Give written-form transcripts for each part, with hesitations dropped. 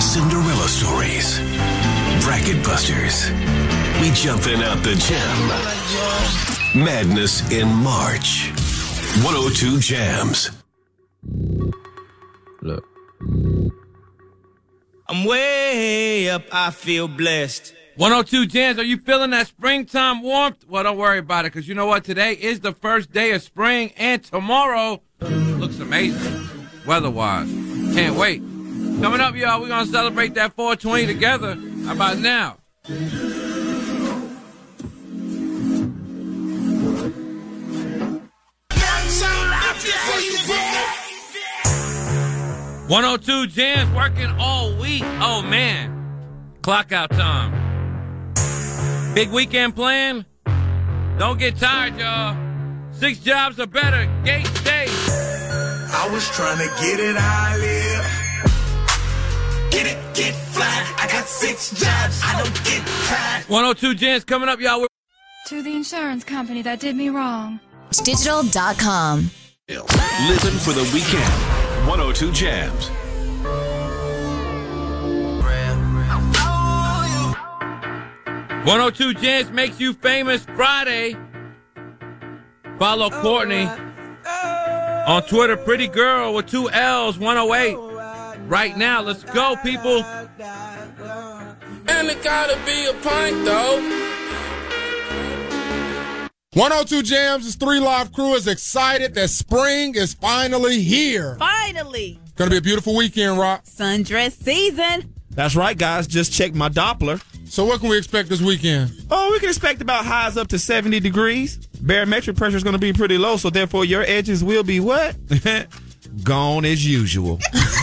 Cinderella stories. Bracket busters. We jumping out the gym. Madness in March. 102 Jams. Look. I'm way up, I feel blessed. 102 Jams, are you feeling that springtime warmth? Well, don't worry about it, because you know what? Today is the first day of spring, and tomorrow looks amazing, weather-wise. Can't wait. Coming up, y'all, we're going to celebrate that 420 together. How about now? 102 Jams working all week. Oh, man. Clock out time. Big weekend plan? Don't get tired, y'all. 6 jobs or better. Gate state. I was trying to get it how I live. Get it, get fly. I got 6 jobs. I don't get tired. 102 Jams coming up, y'all. To the insurance company that did me wrong. Digital.com. Listen for the weekend. 102 Jams. Oh, 102 Jams makes you famous Friday. Follow Courtney on Twitter, Pretty Girl with 2 L's, 108. Right now, let's go, people. And it gotta be a pint, though. 102 Jams, is 3 Live Crew is excited that spring is finally here. Finally. Gonna be a beautiful weekend, Rock. Sundress season. That's right, guys. Just check my Doppler. So what can we expect this weekend? Oh, we can expect about highs up to 70 degrees. Barometric pressure is going to be pretty low, so therefore your edges will be what? Gone as usual.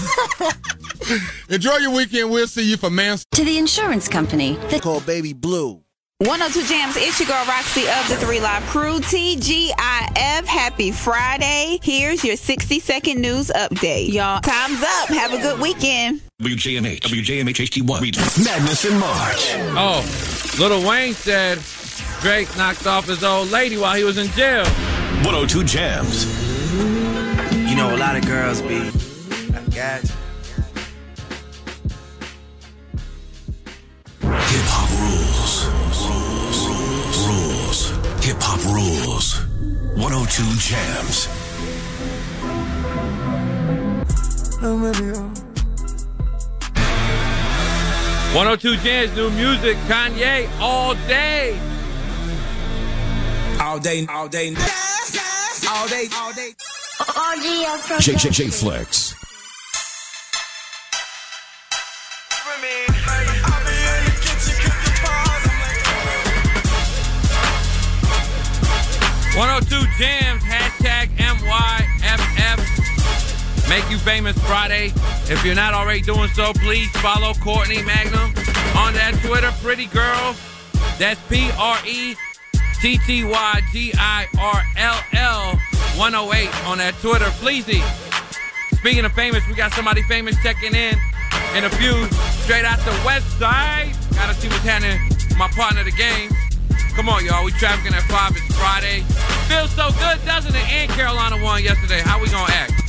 Enjoy your weekend. We'll see you for To the insurance company. Called Baby Blue. 102 Jams, it's your girl Roxy of the 3 Live Crew. TGIF, happy Friday. Here's your 60-second news update. Y'all, time's up. Have a good weekend. WJMH HD1. Madness in March. Oh, Lil Wayne said Drake knocked off his old lady while he was in jail. 102 Jams. You know, a lot of girls be, I got you. Hip-hop rules. Hip-hop rules. 102 Jams. Oh, 102 Jams, new music, Kanye, all day. All day, all day. All day, all day. J Flex. Oh, 102 Jams, hashtag MYFF. Make you famous Friday. If you're not already doing so, please follow Courtney Magnum on that Twitter, Pretty Girl. That's PrettyGirll 108 on that Twitter. Pleasey. Speaking of famous, we got somebody famous checking in a few straight out the west side. Gotta see what's happening. My partner of the game. Come on, y'all. We trafficking at 5. It's Friday. Feels so good, doesn't it? And Carolina won yesterday. How we gonna act?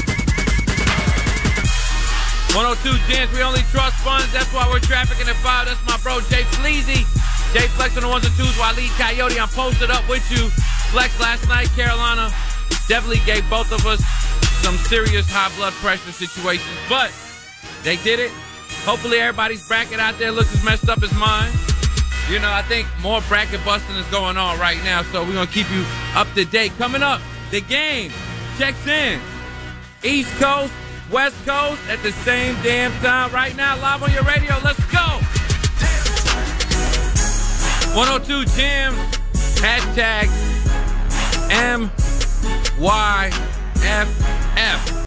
102 Jams, we only trust funds. That's why we're trafficking at 5. That's my bro, Jay Fleazy. Jay Flex on the 1s and 2s while Lead Coyote. I'm posted up with you. Flex last night, Carolina definitely gave both of us some serious high blood pressure situations, but they did it. Hopefully everybody's bracket out there looks as messed up as mine. You know, I think more bracket busting is going on right now, so we're going to keep you up to date. Coming up, the game checks in. East Coast, West Coast at the same damn time. Right now, live on your radio. Let's go. 102 Jams, hashtag MYFF.